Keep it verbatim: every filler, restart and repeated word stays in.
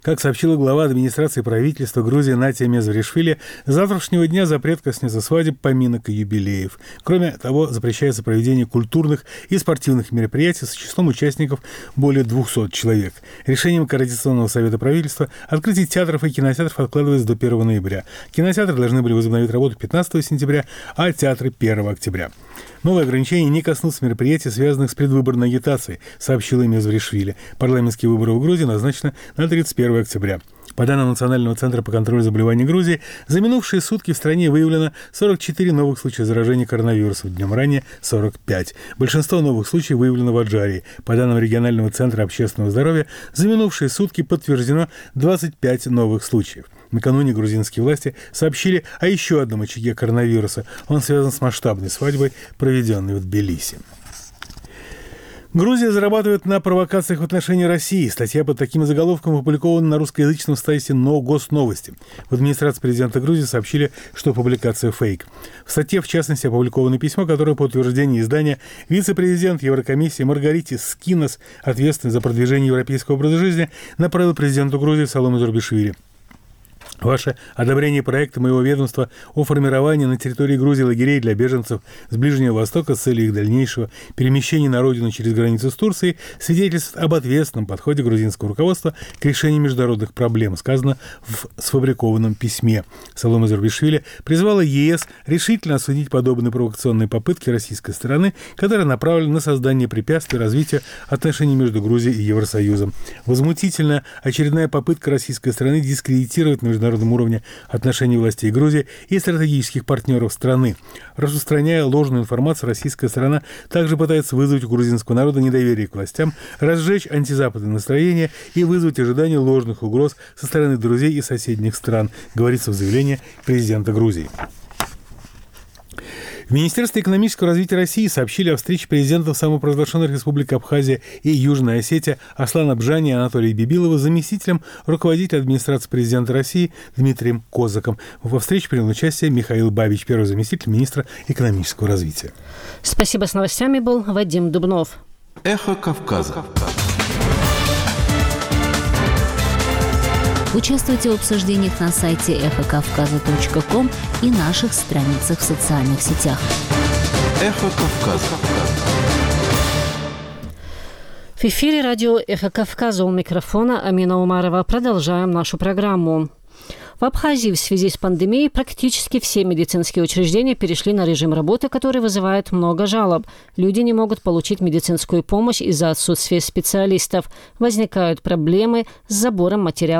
Как сообщила глава администрации правительства Грузии Натия Мезваришвили, с завтрашнего дня запрет коснется свадеб, поминок и юбилеев. Кроме того, запрещается проведение культурных и спортивных мероприятий с числом участников более двухсот человек. Решением Координационного совета правительства открытие театров и кинотеатров откладывается до первого ноября. Кинотеатры должны были возобновить работу пятнадцатого сентября, а театры первого октября. Новые ограничения не коснутся мероприятий, связанных с предвыборной агитацией, сообщила Мезваришвили. Парламентские выборы в Грузии назначены на тридцать первого октября. По данным Национального центра по контролю заболеваний Грузии, за минувшие сутки в стране выявлено сорок четыре новых случая заражения коронавирусом, днем ранее сорок пять. Большинство новых случаев выявлено в Аджарии. По данным регионального центра общественного здоровья, за минувшие сутки подтверждено двадцать пять новых случаев. Накануне грузинские власти сообщили о еще одном очаге коронавируса. Он связан с масштабной свадьбой, проведенной в Тбилиси. Грузия зарабатывает на провокациях в отношении России. Статья под таким заголовком опубликована на русскоязычном сайте «Госновости». В администрации президента Грузии сообщили, что публикация фейк. В статье, в частности, опубликовано письмо, которое по утверждению издания вице-президент Еврокомиссии Маргаритис Скинос, ответственный за продвижение европейского образа жизни, направил президенту Грузии Саломе Зурбишвили. Ваше одобрение проекта моего ведомства о формировании на территории Грузии лагерей для беженцев с Ближнего Востока с целью их дальнейшего перемещения на родину через границу с Турцией свидетельствует об ответственном подходе грузинского руководства к решению международных проблем, сказано в сфабрикованном письме. Саломе Зурбишвили призвала ЕС решительно осудить подобные провокационные попытки российской стороны, которые направлены на создание препятствий развитию отношений между Грузией и Евросоюзом. Возмутительна очередная попытка российской стороны дискредитировать на международном уровне отношений властей Грузии и стратегических партнеров страны. Распространяя ложную информацию, российская сторона также пытается вызвать у грузинского народа недоверие к властям, разжечь антизападные настроения и вызвать ожидание ложных угроз со стороны друзей и соседних стран, говорится в заявлении президента Грузии. В Министерстве экономического развития России сообщили о встрече президентов самопровозглашенных республик Абхазия и Южная Осетия Аслана Бжани и Анатолия Бибилова с заместителем руководителя администрации президента России Дмитрием Козаком. Во встрече принял участие Михаил Бабич, первый заместитель министра экономического развития. Спасибо. С новостями был Вадим Дубнов. Эхо Кавказа. Участвуйте в обсуждениях на сайте эхо кавказа точка ком и наших страницах в социальных сетях. Эхо Кавказа. В эфире радио «Эхо Кавказа», у микрофона Амина Умарова. Продолжаем нашу программу. В Абхазии в связи с пандемией практически все медицинские учреждения перешли на режим работы, который вызывает много жалоб. Люди не могут получить медицинскую помощь из-за отсутствия специалистов. Возникают проблемы с забором материалов